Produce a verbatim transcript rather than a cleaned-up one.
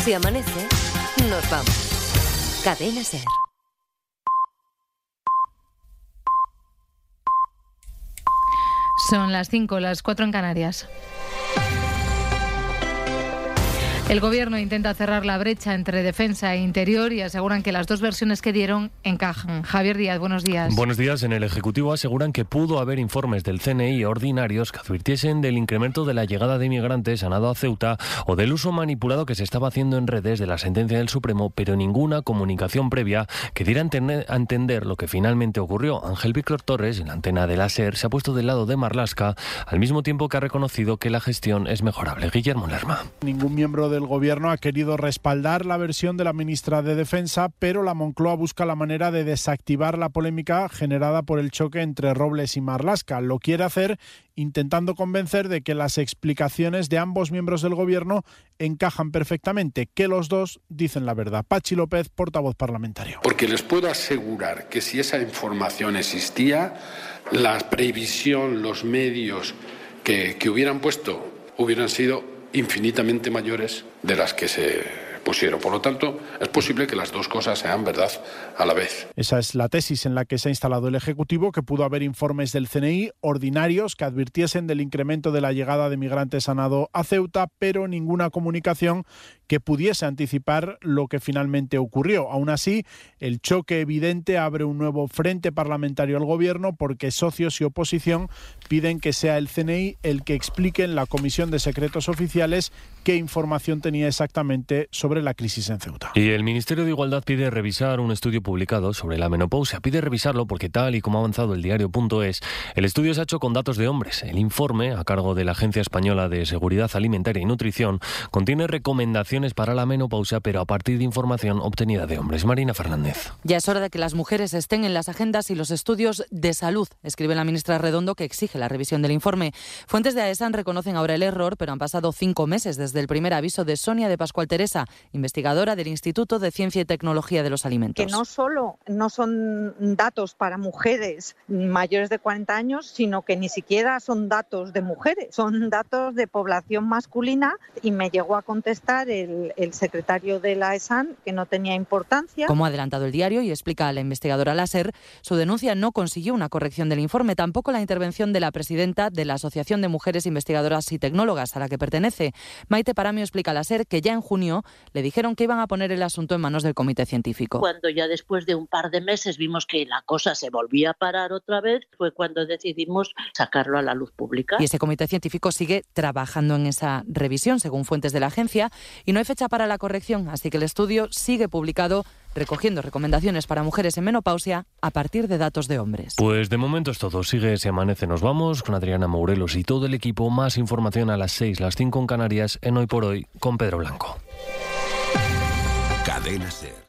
Si amanece, nos vamos. Cadena SER. Son las cinco, las cuatro en Canarias. El Gobierno intenta cerrar la brecha entre defensa e interior y aseguran que las dos versiones que dieron encajan. Javier Díaz, buenos días. Buenos días. En el Ejecutivo aseguran que pudo haber informes del C N I ordinarios que advirtiesen del incremento de la llegada de inmigrantes a Nado a Ceuta o del uso manipulado que se estaba haciendo en redes de la sentencia del Supremo, pero ninguna comunicación previa que diera a entender lo que finalmente ocurrió. Ángel Víctor Torres, en la antena de la SER, se ha puesto del lado de Marlaska, al mismo tiempo que ha reconocido que la gestión es mejorable. Guillermo Lerma. Ningún miembro del Gobierno ha querido respaldar la versión de la ministra de Defensa, pero la Moncloa busca la manera de desactivar la polémica generada por el choque entre Robles y Marlaska. Lo quiere hacer intentando convencer de que las explicaciones de ambos miembros del Gobierno encajan perfectamente, que los dos dicen la verdad. Pachi López, portavoz parlamentario. Porque les puedo asegurar que si esa información existía, la previsión, los medios que, que hubieran puesto hubieran sido infinitamente mayores de las que se pusieron. Por lo tanto, es posible que las dos cosas sean verdad a la vez. Esa es la tesis en la que se ha instalado el Ejecutivo, que pudo haber informes del C N I ordinarios que advirtiesen del incremento de la llegada de migrantes a Nado a Ceuta, pero ninguna comunicación que pudiese anticipar lo que finalmente ocurrió. Aún así, el choque evidente abre un nuevo frente parlamentario al Gobierno, porque socios y oposición piden que sea el C N I el que explique en la Comisión de Secretos Oficiales qué información tenía exactamente sobre la crisis en Ceuta. Y el Ministerio de Igualdad pide revisar un estudio publicado sobre la menopausia. Pide revisarlo porque, tal y como ha avanzado el diario punto es, el estudio se ha hecho con datos de hombres. El informe, a cargo de la Agencia Española de Seguridad Alimentaria y Nutrición, contiene recomendaciones para la menopausia, pero a partir de información obtenida de hombres. Marina Fernández. Ya es hora de que las mujeres estén en las agendas y los estudios de salud, escribe la ministra Redondo, que exige la revisión del informe. Fuentes de AESAN reconocen ahora el error, pero han pasado cinco meses desde el primer aviso de Sonia de Pascual Teresa, investigadora del Instituto de Ciencia y Tecnología de los Alimentos. Que no solo no son datos para mujeres mayores de cuarenta años, sino que ni siquiera son datos de mujeres, son datos de población masculina, y me llegó a contestar el, el secretario de la AESAN que no tenía importancia. Como ha adelantado el diario y explica a la investigadora Láser, su denuncia no consiguió una corrección del informe, tampoco la intervención de la presidenta de la Asociación de Mujeres Investigadoras y Tecnólogas, a la que pertenece. Maite Paramio explica a Láser que ya en junio le dijeron que iban a poner el asunto en manos del comité científico. Cuando ya después de un par de meses vimos que la cosa se volvía a parar otra vez, fue cuando decidimos sacarlo a la luz pública. Y ese comité científico sigue trabajando en esa revisión, según fuentes de la agencia, y no hay fecha para la corrección, así que el estudio sigue publicado, recogiendo recomendaciones para mujeres en menopausia a partir de datos de hombres. Pues de momento es todo. Sigue Se Amanece. Nos vamos con Adriana Mourelos y todo el equipo. Más información a las seis, las cinco en Canarias, en Hoy por Hoy, con Pedro Blanco. Cadena SER.